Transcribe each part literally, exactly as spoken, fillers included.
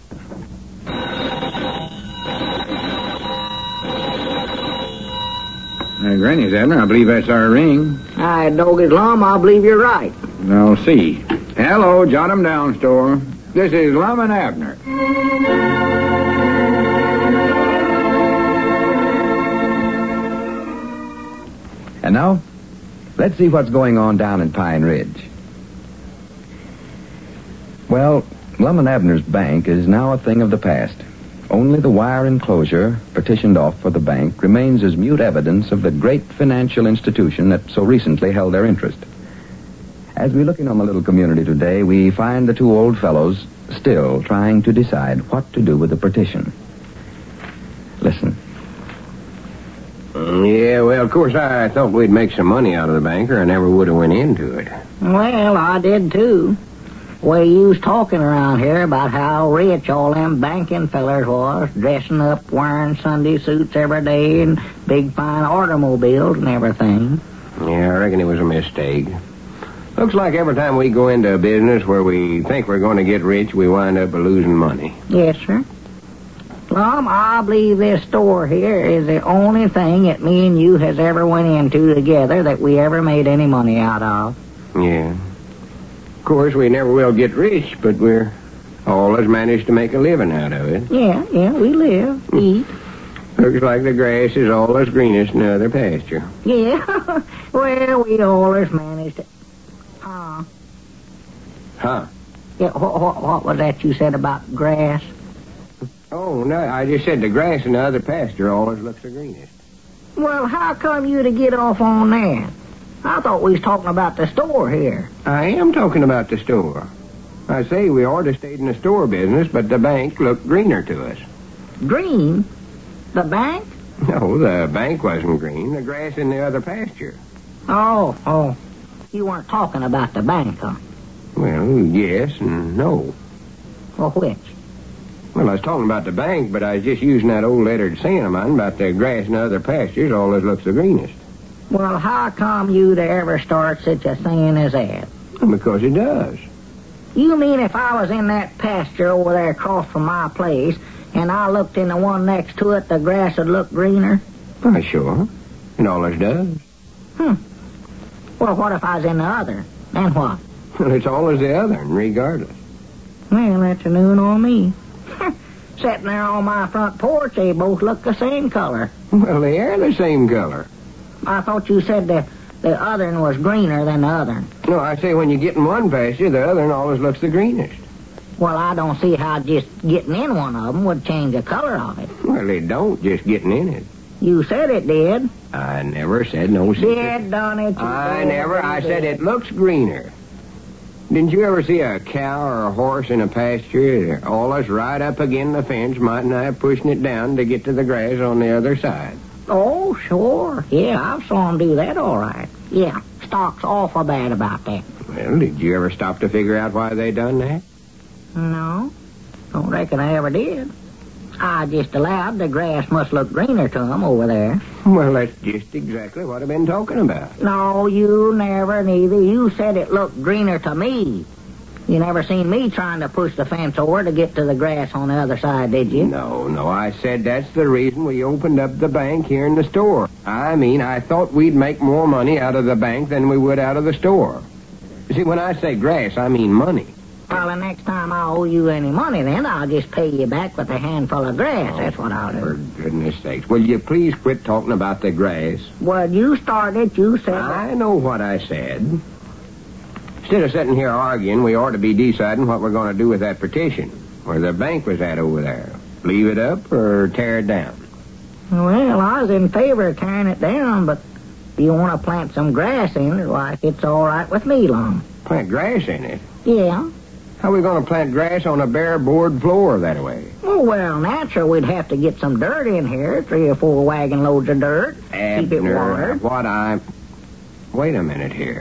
Uh, Granny's Abner, I believe that's our ring. I dog his Lum, I believe you're right. I'll see. Hello, jot 'em down, store. This is Lum and Abner. And now, let's see what's going on down in Pine Ridge. Well, Lum and Abner's bank is now a thing of the past. Only the wire enclosure, partitioned off for the bank, remains as mute evidence of the great financial institution that so recently held their interest. As we look in on the little community today, we find the two old fellows still trying to decide what to do with the partition. Listen. Yeah, well, of course, I thought we'd make some money out of the bank, or I never would have went into it. Well, I did, too. Way you was talking around here about how rich all them banking fellers was, dressing up, wearing Sunday suits every day, and big fine automobiles and everything. Yeah, I reckon it was a mistake. Looks like every time we go into a business where we think we're going to get rich, we wind up losing money. Yes, sir. Lum, I believe this store here is the only thing that me and you has ever went into together that we ever made any money out of. Yeah. Of course, we never will get rich, but we're always managed to make a living out of it. Yeah, yeah, we live, eat. Looks like the grass is always greenest in the other pasture. Yeah, well, we always managed to... Huh? Huh? Yeah, what, what, what was that you said about grass? Oh, no, I just said the grass in the other pasture always looks the greenest. Well, how come you to get off on that? I thought we was talking about the store here. I am talking about the store. I say we ought to stayed in the store business, but the bank looked greener to us. Green? The bank? No, the bank wasn't green. The grass in the other pasture. Oh, oh. You weren't talking about the bank, huh? Well, yes and no. Well, which? Well, I was talking about the bank, but I was just using that old lettered saying of mine about the grass in the other pastures always looks the greenest. Well, how come you to ever start such a saying as that? Because it does. You mean if I was in that pasture over there across from my place, and I looked in the one next to it, the grass would look greener? Why, sure. It always does. Hmm. Well, what if I was in the other? Then what? Well, it's always the other, regardless. Well, that's a new one on me. Sitting there on my front porch, they both look the same color. Well, they are the same color. I thought you said the, the other one was greener than the other one. No, I say when you get in one pasture, the other one always looks the greenest. Well, I don't see how just getting in one of them would change the color of it. Well, it don't, just getting in it. You said it did. I never said no secret. Did, done it. I never. I said it looks greener. Didn't you ever see a cow or a horse in a pasture? They're always right up against the fence, mightn't I, pushing it down to get to the grass on the other side. Oh, sure. Yeah, I've saw them do that all right. Yeah, Stock's awful bad about that. Well, did you ever stop to figure out why they done that? No, don't reckon I ever did. I just allowed the grass must look greener to them over there. Well, that's just exactly what I've been talking about. No, you never, neither. You said it looked greener to me. You never seen me trying to push the fence over to get to the grass on the other side, did you? No, no, I said that's the reason we opened up the bank here in the store. I mean, I thought we'd make more money out of the bank than we would out of the store. See, when I say grass, I mean money. Well, the next time I owe you any money, then I'll just pay you back with a handful of grass. Oh, that's what I'll do. For goodness sakes. Will you please quit talking about the grass? Well, you started. You said... I know what I said. Instead of sitting here arguing, we ought to be deciding what we're going to do with that petition, where the bank was at over there. Leave it up or tear it down? Well, I was in favor of tearing it down, but if you want to plant some grass in it, why, it's all right with me, Lum. Plant grass in it? Yeah. How are we going to plant grass on a bare board floor that way? Oh, well, natural, we'd have to get some dirt in here, three or four wagon loads of dirt. Abner, keep it watered. What I... Wait a minute here.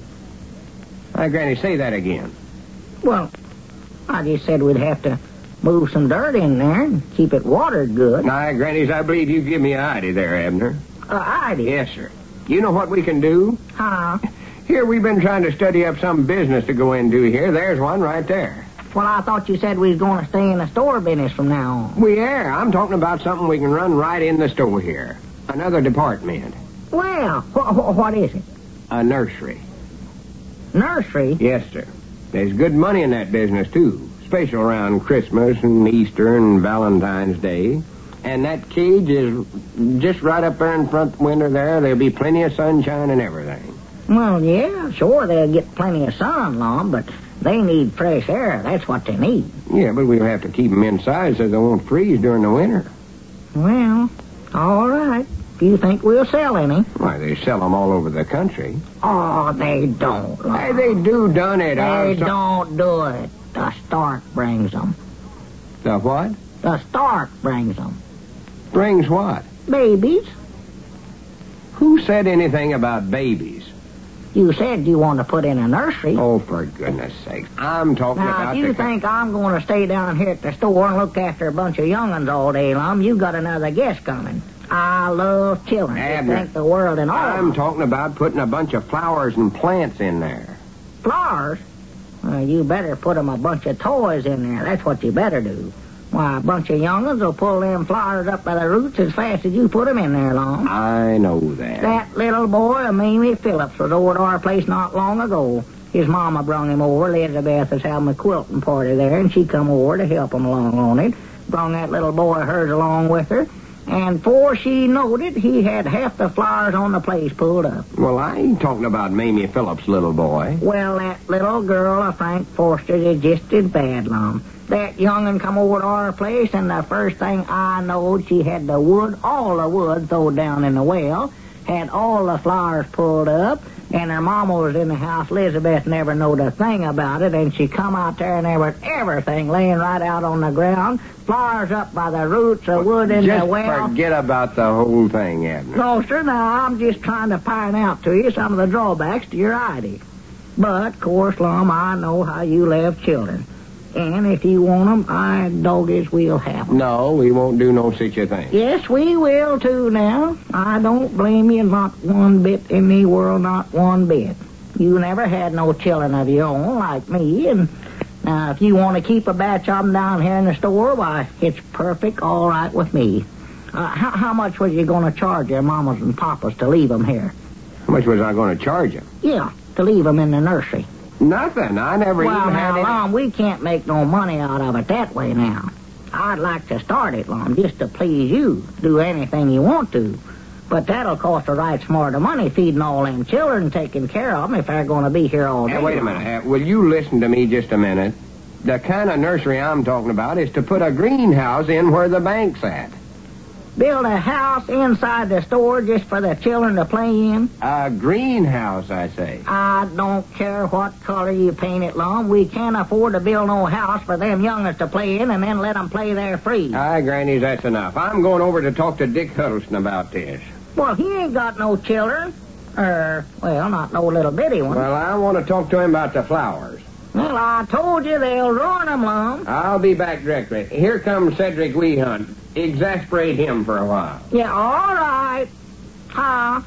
Hi, Granny, say that again. Well, I just said we'd have to move some dirt in there and keep it watered good. Hi, Grannies, I believe you give me an idea there, Abner. Uh, idea? Yes, sir. You know what we can do? Huh? Here, we've been trying to study up some business to go into here. There's one right there. Well, I thought you said we was going to stay in the store business from now on. We are. I'm talking about something we can run right in the store here. Another department. Well, wh- wh- what is it? A nursery. Nursery? Yes, sir. There's good money in that business, too. Especially around Christmas and Easter and Valentine's Day. And that cage is just right up there in front of the window there. There'll be plenty of sunshine and everything. Well, yeah, sure, they'll get plenty of sun, Lum, but they need fresh air. That's what they need. Yeah, but we'll have to keep them inside so they won't freeze during the winter. Well, all right. Do you think we'll sell any? Why, they sell them all over the country. Oh, they don't, Lum. Hey, they do done it. They I'll so- don't do it. The Stark brings them. The what? The Stark brings them. Brings what? Babies. Who said anything about babies? You said you want to put in a nursery. Oh, for goodness sake. I'm talking Now, about if you the... think I'm going to stay down here at the store and look after a bunch of young'uns all day long, you got another guest coming. I love children. Abner, They think the world and all I'm of them. talking about putting a bunch of flowers and plants in there. Flowers? Well, you better put 'em a bunch of toys in there. That's what you better do. Why, a bunch of young'uns will pull them flowers up by the roots as fast as you put 'em in there, Long. I know that. That little boy, Mamie Phillips, was over to our place not long ago. His mama brung him over. Elizabeth was having a quilting party there, and she come over to help 'em along on it. Brung that little boy of hers along with her. And before she knowed it, he had half the flowers on the place pulled up. Well, I ain't talking about Mamie Phillips' little boy. Well, that little girl of Frank Forster's is just as bad, Lum. That young'un come over to our place, and the first thing I knowed, she had the wood, all the wood thrown down in the well, had all the flowers pulled up, and her mama was in the house. Elizabeth never knowed a thing about it, and she come out there, and there was everything laying right out on the ground, flowers up by the roots of wood in Just the well. forget about the whole thing, Abner. No, sir, now, I'm just trying to point out to you some of the drawbacks to your idea. But, of course, Lum, I know how you love children. And if you want 'em, I doggies will have 'em. No, we won't do no such a thing. Yes, we will, too, now. I don't blame you not one bit in the world, not one bit. You never had no children of your own like me, and now if you want to keep a batch of 'em down here in the store, why, it's perfect all right with me. Uh, how, how much was you going to charge your mamas and papas to leave 'em here? How much was I going to charge him? Yeah, to leave 'em in the nursery. Nothing. I never Well, even now, had any... Lum, we can't make no money out of it that way now. I'd like to start it, Lum, just to please you. Do anything you want to. But that'll cost a right smart of money feeding all them children and taking care of 'em if they're going to be here all day. Hey, wait a minute. Uh, will you listen to me just a minute? The kind of nursery I'm talking about is to put a greenhouse in where the bank's at. Build a house inside the store just for the children to play in? A greenhouse, I say. I don't care what color you paint it, Lum. We can't afford to build no house for them young'uns to play in and then let 'em play there free. Aye, Grannies, that's enough. I'm going over to talk to Dick Huddleston about this. Well, he ain't got no children. Er, well, not no little bitty one. Well, I want to talk to him about the flowers. Well, I told you they'll ruin 'em, Lum. I'll be back directly. Here comes Cedric Weehunt. Exasperate him for a while. Yeah, all right. Huh?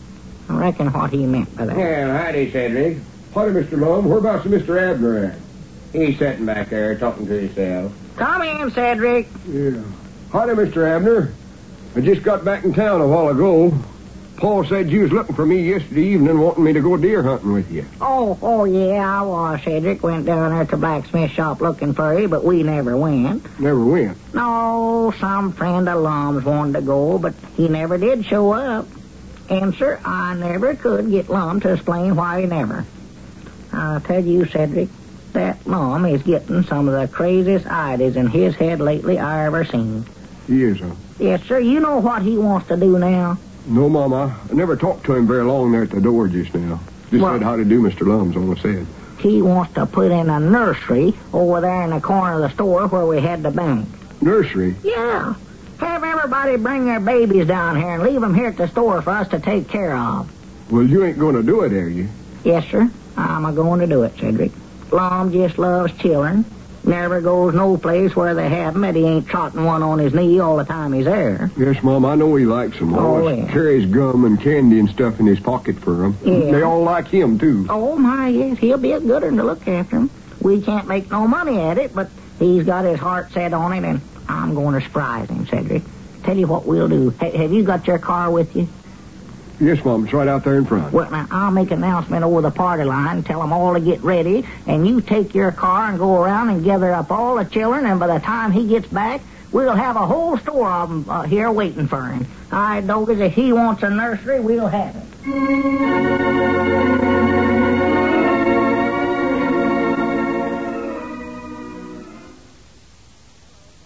I reckon what he meant by that. Yeah, howdy, Cedric. Howdy, Mister Lum. Whereabouts is Mister Abner at? He's sitting back there talking to himself. Come in, Cedric. Yeah. Howdy, Mister Abner. I just got back in town a while ago. Paul said you was looking for me yesterday evening, wanting me to go deer hunting with you. Oh, oh, yeah, I was, Cedric. Went down there to the blacksmith shop looking for you, but we never went. Never went. No, some friend of Lum's wanted to go, but he never did show up. And, sir, I never could get Lum to explain why he never. I'll tell you, Cedric, that Lum is getting some of the craziest ideas in his head lately I ever seen. He is, huh? Yes, sir. You know what he wants to do now? No, Mama. I never talked to him very long there at the door just now. Just Well- said how to do, Mister Lum's all I said. He wants to put in a nursery over there in the corner of the store where we had the bank. Nursery? Yeah. Have everybody bring their babies down here and leave them here at the store for us to take care of. Well, you ain't going to do it, are you? Yes, sir. I'm a-going to do it, Cedric. Lum just loves children. Never goes no place where they have him and he ain't trotting one on his knee all the time he's there. Yes, Mom, I know he likes them. Oh, Always yeah. carries gum and candy and stuff in his pocket for them. Yeah. They all like him, too. Oh, my, yes. He'll be a good one to look after him. We can't make no money at it, but he's got his heart set on it, and I'm going to surprise him, Cedric. Tell you what we'll do. H- have you got your car with you? Yes, Mom. It's right out there in front. Well, now, I'll make an announcement over the party line, tell them all to get ready, and you take your car and go around and gather up all the children, and by the time he gets back, we'll have a whole store of them uh, here waiting for him. All right, Doggers, if he wants a nursery, we'll have it.